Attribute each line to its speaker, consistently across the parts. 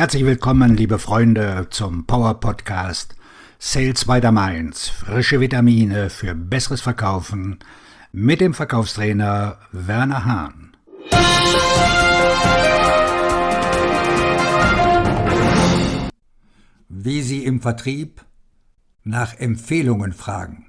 Speaker 1: Herzlich willkommen, liebe Freunde, zum Power Podcast Sales by the Mainz. Frische Vitamine für besseres Verkaufen mit dem Verkaufstrainer Werner Hahn. Wie Sie im Vertrieb nach Empfehlungen fragen.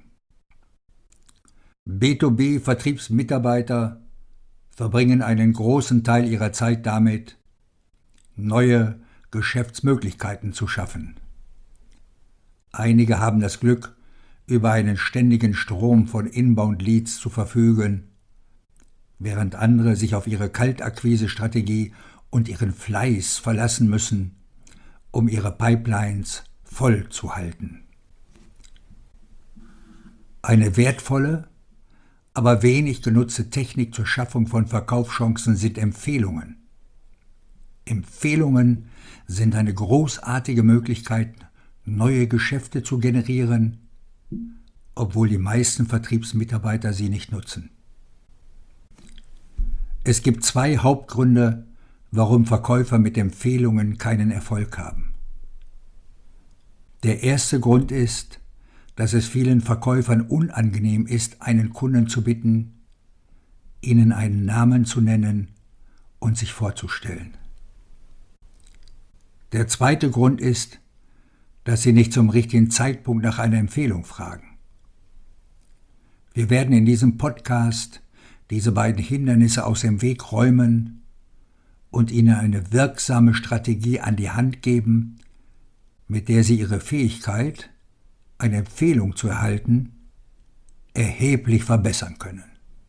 Speaker 1: B2B-Vertriebsmitarbeiter verbringen einen großen Teil ihrer Zeit damit, neue Geschäftsmöglichkeiten zu schaffen. Einige haben das Glück, über einen ständigen Strom von Inbound-Leads zu verfügen, während andere sich auf ihre Kaltakquise-Strategie und ihren Fleiß verlassen müssen, um ihre Pipelines voll zu halten. Eine wertvolle, aber wenig genutzte Technik zur Schaffung von Verkaufschancen sind Empfehlungen. Empfehlungen sind eine großartige Möglichkeit, neue Geschäfte zu generieren, obwohl die meisten Vertriebsmitarbeiter sie nicht nutzen. Es gibt zwei Hauptgründe, warum Verkäufer mit Empfehlungen keinen Erfolg haben. Der erste Grund ist, dass es vielen Verkäufern unangenehm ist, einen Kunden zu bitten, ihnen einen Namen zu nennen und sich vorzustellen. Der zweite Grund ist, dass Sie nicht zum richtigen Zeitpunkt nach einer Empfehlung fragen. Wir werden in diesem Podcast diese beiden Hindernisse aus dem Weg räumen und Ihnen eine wirksame Strategie an die Hand geben, mit der Sie Ihre Fähigkeit, eine Empfehlung zu erhalten, erheblich verbessern können.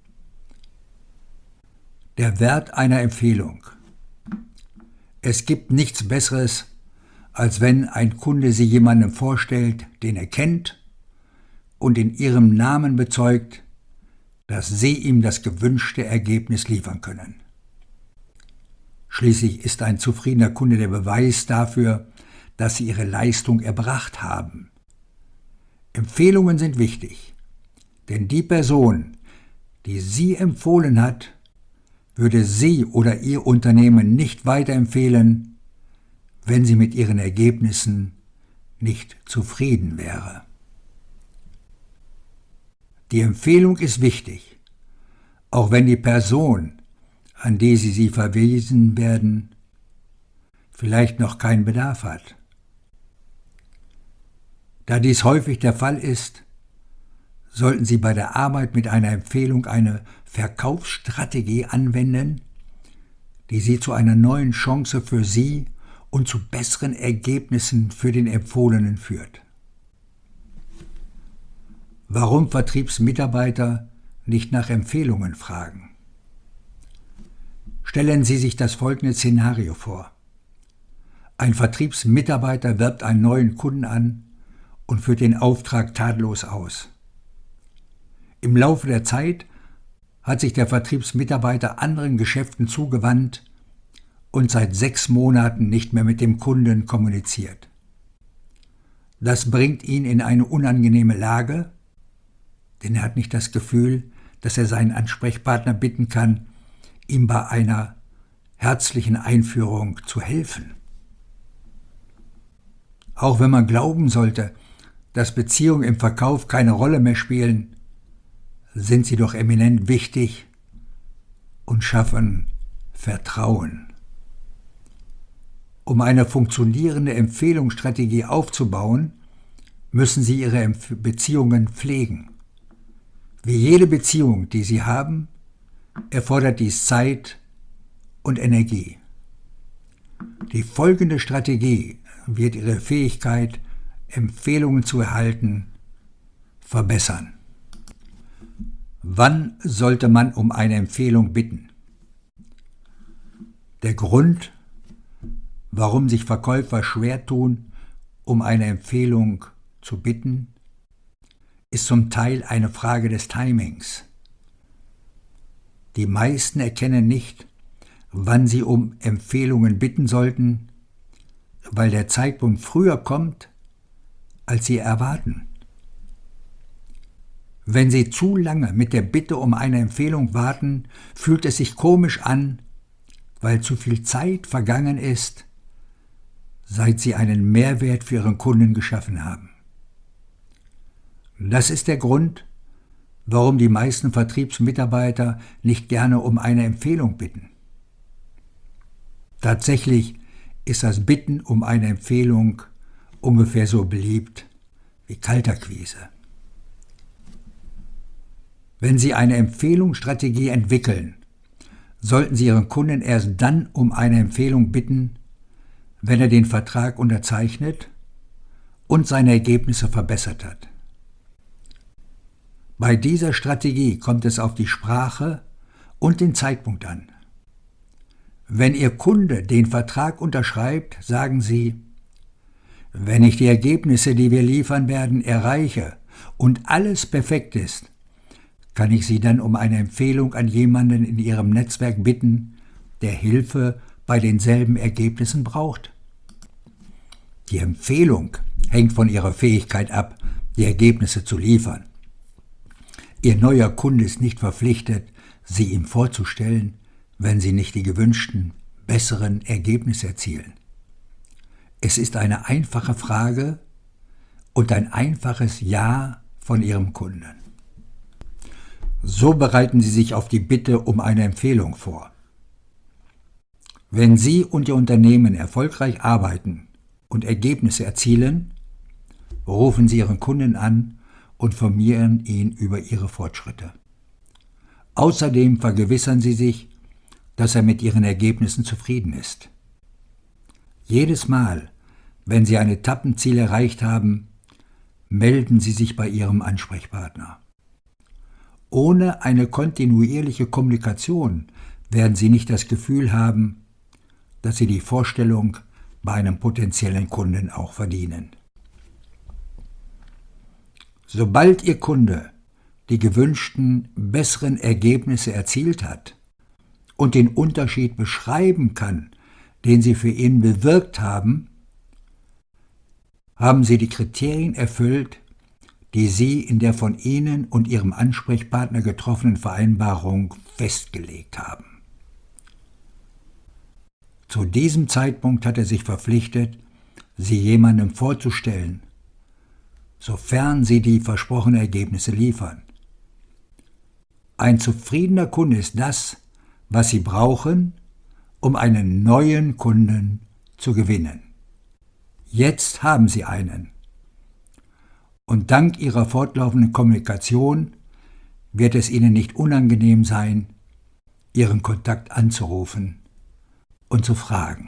Speaker 1: Der Wert einer Empfehlung. Es gibt nichts Besseres, als wenn ein Kunde Sie jemandem vorstellt, den er kennt, und in Ihrem Namen bezeugt, dass Sie ihm das gewünschte Ergebnis liefern können. Schließlich ist ein zufriedener Kunde der Beweis dafür, dass Sie Ihre Leistung erbracht haben. Empfehlungen sind wichtig, denn die Person, die Sie empfohlen hat, würde Sie oder Ihr Unternehmen nicht weiterempfehlen, wenn sie mit ihren Ergebnissen nicht zufrieden wäre. Die Empfehlung ist wichtig, auch wenn die Person, an die Sie verwiesen werden, vielleicht noch keinen Bedarf hat. Da dies häufig der Fall ist, sollten Sie bei der Arbeit mit einer Empfehlung eine Verkaufsstrategie anwenden, die Sie zu einer neuen Chance für Sie und zu besseren Ergebnissen für den Empfohlenen führt. Warum Vertriebsmitarbeiter nicht nach Empfehlungen fragen? Stellen Sie sich das folgende Szenario vor. Ein Vertriebsmitarbeiter wirbt einen neuen Kunden an und führt den Auftrag tadellos aus. Im Laufe der Zeit hat sich der Vertriebsmitarbeiter anderen Geschäften zugewandt und seit 6 Monaten nicht mehr mit dem Kunden kommuniziert. Das bringt ihn in eine unangenehme Lage, denn er hat nicht das Gefühl, dass er seinen Ansprechpartner bitten kann, ihm bei einer herzlichen Einführung zu helfen. Auch wenn man glauben sollte, dass Beziehungen im Verkauf keine Rolle mehr spielen, sind sie doch eminent wichtig und schaffen Vertrauen. Um eine funktionierende Empfehlungsstrategie aufzubauen, müssen Sie Ihre Beziehungen pflegen. Wie jede Beziehung, die Sie haben, erfordert dies Zeit und Energie. Die folgende Strategie wird Ihre Fähigkeit, Empfehlungen zu erhalten, verbessern. Wann sollte man um eine Empfehlung bitten? Der Grund, warum sich Verkäufer schwer tun, um eine Empfehlung zu bitten, ist zum Teil eine Frage des Timings. Die meisten erkennen nicht, wann sie um Empfehlungen bitten sollten, weil der Zeitpunkt früher kommt, als sie erwarten. Wenn Sie zu lange mit der Bitte um eine Empfehlung warten, fühlt es sich komisch an, weil zu viel Zeit vergangen ist, seit Sie einen Mehrwert für Ihren Kunden geschaffen haben. Das ist der Grund, warum die meisten Vertriebsmitarbeiter nicht gerne um eine Empfehlung bitten. Tatsächlich ist das Bitten um eine Empfehlung ungefähr so beliebt wie Kaltakquise. Wenn Sie eine Empfehlungsstrategie entwickeln, sollten Sie Ihren Kunden erst dann um eine Empfehlung bitten, wenn er den Vertrag unterzeichnet und seine Ergebnisse verbessert hat. Bei dieser Strategie kommt es auf die Sprache und den Zeitpunkt an. Wenn Ihr Kunde den Vertrag unterschreibt, sagen Sie: Wenn ich die Ergebnisse, die wir liefern werden, erreiche und alles perfekt ist, kann ich Sie dann um eine Empfehlung an jemanden in Ihrem Netzwerk bitten, der Hilfe bei denselben Ergebnissen braucht. Die Empfehlung hängt von Ihrer Fähigkeit ab, die Ergebnisse zu liefern. Ihr neuer Kunde ist nicht verpflichtet, Sie ihm vorzustellen, wenn Sie nicht die gewünschten, besseren Ergebnisse erzielen. Es ist eine einfache Frage und ein einfaches Ja von Ihrem Kunden. So bereiten Sie sich auf die Bitte um eine Empfehlung vor. Wenn Sie und Ihr Unternehmen erfolgreich arbeiten und Ergebnisse erzielen, rufen Sie Ihren Kunden an und informieren ihn über Ihre Fortschritte. Außerdem vergewissern Sie sich, dass er mit Ihren Ergebnissen zufrieden ist. Jedes Mal, wenn Sie ein Etappenziel erreicht haben, melden Sie sich bei Ihrem Ansprechpartner. Ohne eine kontinuierliche Kommunikation werden Sie nicht das Gefühl haben, dass Sie die Vorstellung bei einem potenziellen Kunden auch verdienen. Sobald Ihr Kunde die gewünschten, besseren Ergebnisse erzielt hat und den Unterschied beschreiben kann, den Sie für ihn bewirkt haben, haben Sie die Kriterien erfüllt, die Sie in der von Ihnen und Ihrem Ansprechpartner getroffenen Vereinbarung festgelegt haben. Zu diesem Zeitpunkt hat er sich verpflichtet, Sie jemandem vorzustellen, sofern Sie die versprochenen Ergebnisse liefern. Ein zufriedener Kunde ist das, was Sie brauchen, um einen neuen Kunden zu gewinnen. Jetzt haben Sie einen. Und dank Ihrer fortlaufenden Kommunikation wird es Ihnen nicht unangenehm sein, Ihren Kontakt anzurufen und zu fragen.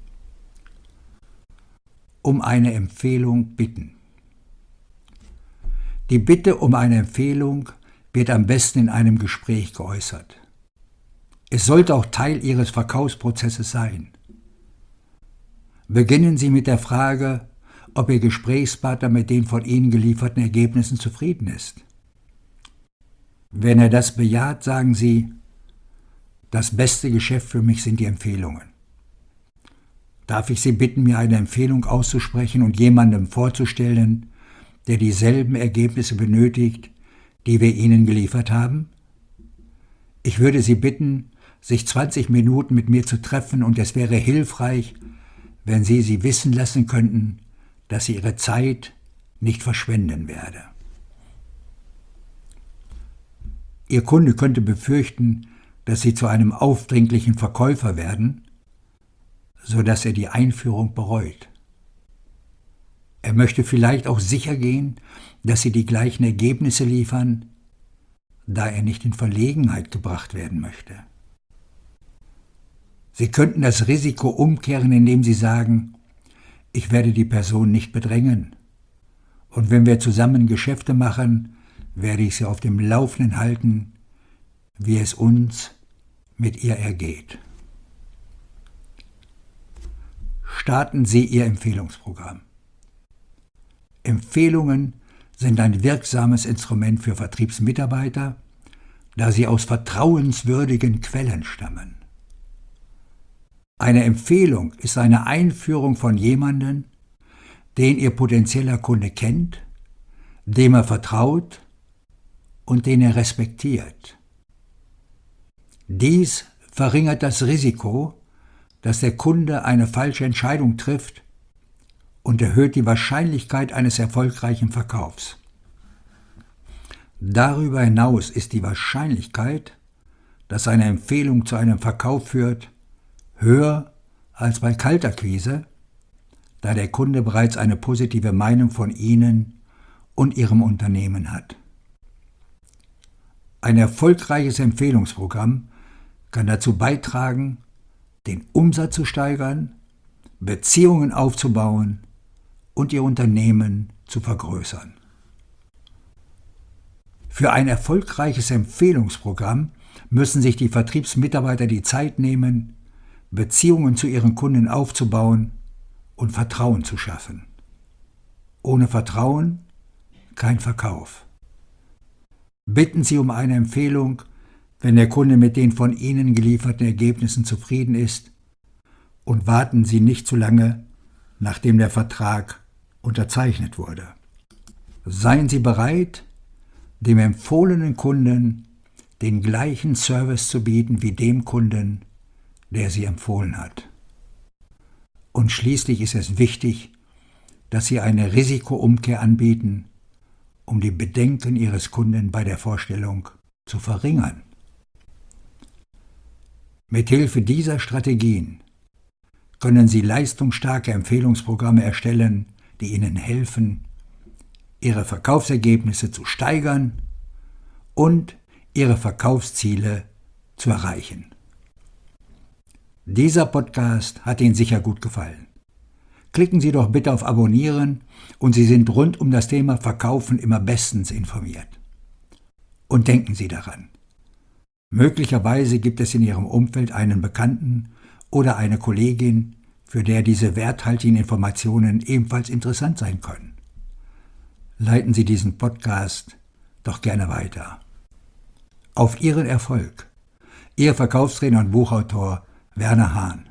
Speaker 1: Um eine Empfehlung bitten. Die Bitte um eine Empfehlung wird am besten in einem Gespräch geäußert. Es sollte auch Teil Ihres Verkaufsprozesses sein. Beginnen Sie mit der Frage, ob Ihr Gesprächspartner mit den von Ihnen gelieferten Ergebnissen zufrieden ist. Wenn er das bejaht, sagen Sie: Das beste Geschäft für mich sind die Empfehlungen. Darf ich Sie bitten, mir eine Empfehlung auszusprechen und jemandem vorzustellen, der dieselben Ergebnisse benötigt, die wir Ihnen geliefert haben? Ich würde Sie bitten, sich 20 Minuten mit mir zu treffen, und es wäre hilfreich, wenn Sie wissen lassen könnten, dass Sie Ihre Zeit nicht verschwenden werde. Ihr Kunde könnte befürchten, dass Sie zu einem aufdringlichen Verkäufer werden, sodass er die Einführung bereut. Er möchte vielleicht auch sicher gehen, dass Sie die gleichen Ergebnisse liefern, da er nicht in Verlegenheit gebracht werden möchte. Sie könnten das Risiko umkehren, indem Sie sagen: Ich werde die Person nicht bedrängen, und wenn wir zusammen Geschäfte machen, werde ich Sie auf dem Laufenden halten, wie es uns mit ihr ergeht. Starten Sie Ihr Empfehlungsprogramm. Empfehlungen sind ein wirksames Instrument für Vertriebsmitarbeiter, da sie aus vertrauenswürdigen Quellen stammen. Eine Empfehlung ist eine Einführung von jemandem, den Ihr potenzieller Kunde kennt, dem er vertraut und den er respektiert. Dies verringert das Risiko, dass der Kunde eine falsche Entscheidung trifft und erhöht die Wahrscheinlichkeit eines erfolgreichen Verkaufs. Darüber hinaus ist die Wahrscheinlichkeit, dass eine Empfehlung zu einem Verkauf führt, höher als bei Kaltakquise, da der Kunde bereits eine positive Meinung von Ihnen und Ihrem Unternehmen hat. Ein erfolgreiches Empfehlungsprogramm kann dazu beitragen, den Umsatz zu steigern, Beziehungen aufzubauen und Ihr Unternehmen zu vergrößern. Für ein erfolgreiches Empfehlungsprogramm müssen sich die Vertriebsmitarbeiter die Zeit nehmen, Beziehungen zu ihren Kunden aufzubauen und Vertrauen zu schaffen. Ohne Vertrauen kein Verkauf. Bitten Sie um eine Empfehlung, wenn der Kunde mit den von Ihnen gelieferten Ergebnissen zufrieden ist, und warten Sie nicht zu lange, nachdem der Vertrag unterzeichnet wurde. Seien Sie bereit, dem empfohlenen Kunden den gleichen Service zu bieten wie dem Kunden, der Sie empfohlen hat. Und schließlich ist es wichtig, dass Sie eine Risikoumkehr anbieten, um die Bedenken Ihres Kunden bei der Vorstellung zu verringern. Mithilfe dieser Strategien können Sie leistungsstarke Empfehlungsprogramme erstellen, die Ihnen helfen, Ihre Verkaufsergebnisse zu steigern und Ihre Verkaufsziele zu erreichen. Dieser Podcast hat Ihnen sicher gut gefallen. Klicken Sie doch bitte auf Abonnieren und Sie sind rund um das Thema Verkaufen immer bestens informiert. Und denken Sie daran, möglicherweise gibt es in Ihrem Umfeld einen Bekannten oder eine Kollegin, für der diese werthaltigen Informationen ebenfalls interessant sein können. Leiten Sie diesen Podcast doch gerne weiter. Auf Ihren Erfolg. Ihr Verkaufstrainer und Buchautor Werner Hahn.